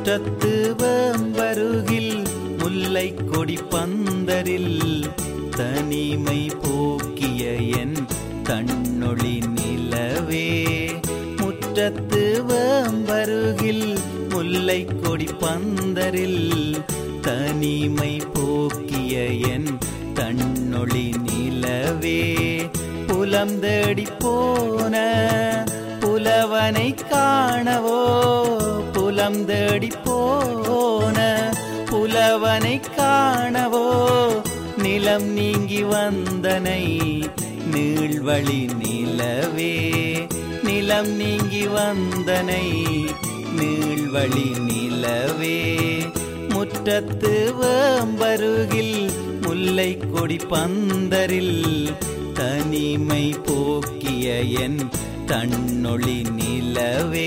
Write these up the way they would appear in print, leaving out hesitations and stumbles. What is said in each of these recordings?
முற்றத்து வேம்பருகில் முல்லை கொடி பந்தரில் தனிமை போக்கிய என் தன்னொளி நிலவே. முற்றத்து வேம்பருகில் முல்லை கொடி பந்தரில் தனிமை போக்கிய என் தன்னொளி நிலவே. புலம் தேடி போன புலவனை காணவோ, புலம் தேடி போன புலவனை காணவோ, நிலம் நீங்கி வந்தனை நீள்வழி நிலவே. நிலம் நீங்கி வந்தனை நீள்வழி நிலவே. முற்றத்து வேம்பருகில் முல்லை கொடி பந்தரில் தனிமை போக்கிய என் தன்னொளி நிலவே.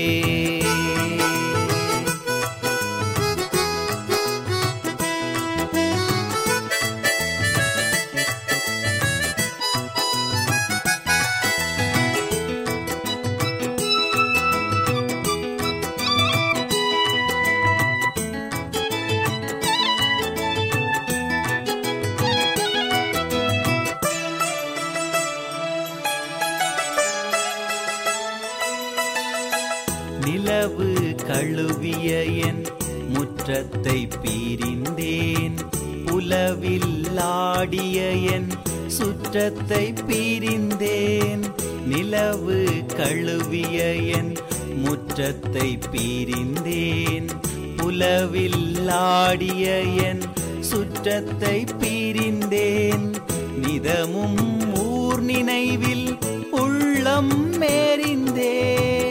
நிலவு கழுவிய என் முற்றத்தை பிரிந்தேன், புலவில் ஆடிய என் சுற்றத்தை பிரிந்தேன். நிலவு கழுவிய என் முற்றத்தை பிரிந்தேன், புலவில் ஆடிய என் சுற்றத்தை பிரிந்தேன். நிதமும் ஊர் நினைவில் உள்ளம் மேறிந்தேன்,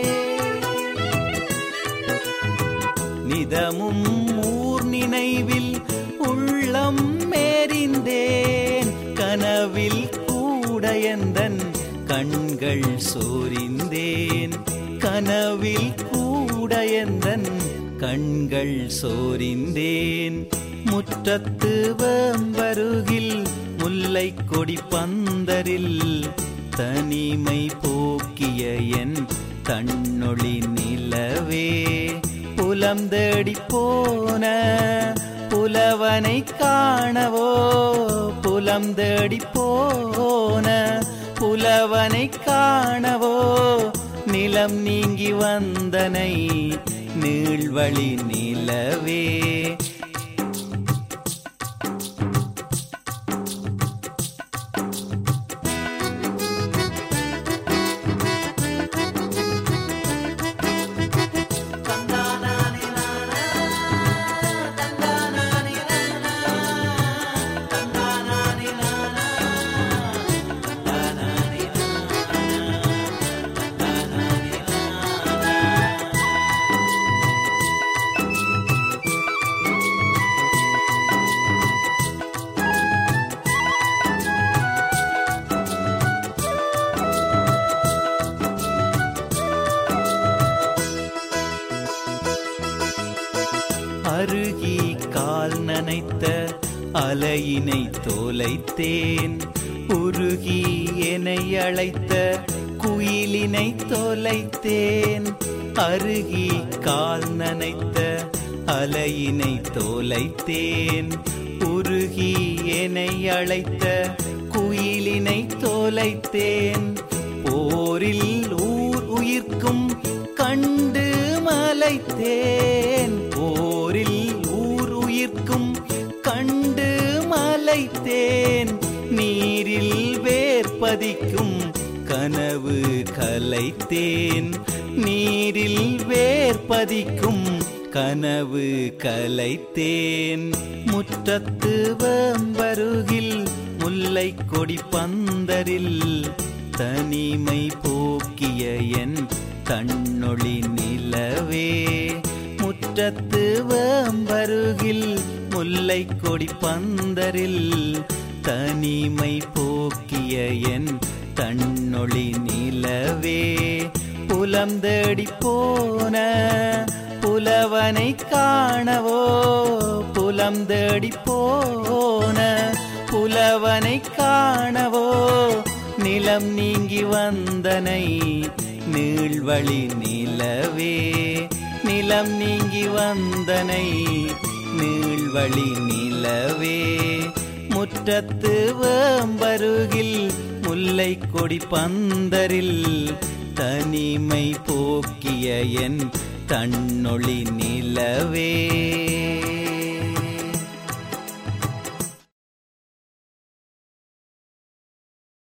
நிதமும் ஊர் நினைவில் உள்ளம் மேறிந்தேன். கனவில் கூட எந்தன் கண்கள் சோரிந்தேன், கனவில் கூட எந்தன் கண்கள் சோரிந்தேன். முற்றத்து வேம்பருகில் முல்லை கொடி பந்தரில் தனிமை போக்கிய என் தன்னொளி நிலவே. புலம் தேடி போன புலவனை காணவோ, புலம் தேடி போன புலவனை காணவோ, நிலம் நீங்கி வந்தனை நீள்வழி நிலவே. அருகி கால் நனைத்த அலையினை தொலைத்தேன், உருகி என்னை அழைத்த குயிலினை தொலைத்தேன். அருகி கால் நனைத்த அலையினை தொலைத்தேன், உருகி என்னை அழைத்த குயிலினை தொலைத்தேன். போரில் ஊர் உயிர்க்கும் கண்டு மலைத்தேன், போரில் ஊர் உயிர்க்கும் கண்டு மலைத்தேன். நீரில் வேர்பதிக்கும் கனவு கலைத்தேன், நீரில் வேர்பதிக்கும் கனவு கலைத்தேன். முற்றத்து வேம்பருகில் முல்லை கொடி பந்தரில் தனிமை போக்கிய என் தன்னொளி நிலவே. முற்றத்து வேம்பருகில் முல்லை கொடி பந்தரில் தனிமை போக்கிய என் தன்னொளி நிலவே. புலம் தேடி போன புலவனை காணவோ, புலம் தேடி போன புலவனை காணவோ, நிலம் நீங்கி வந்தனை நீள்வழி நிலவே. நிலம் நீங்கி வந்தனை நீள்வழி நிலவே முற்றத்து வேம்பருகில் முல்லை கொடி பந்தரில் தனிமை போக்கிய என் தன்னொளி நிலவே.